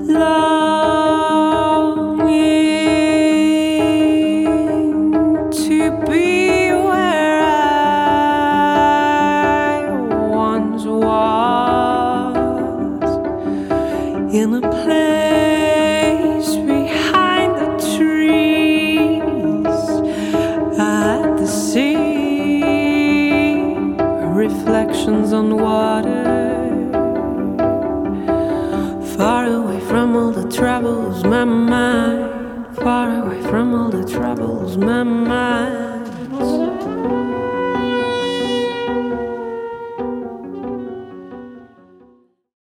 longing to be where I once was, in a place behind the trees at the sea, reflections on water. Far away from all the troubles, my mind. Far away from all the troubles, my mind.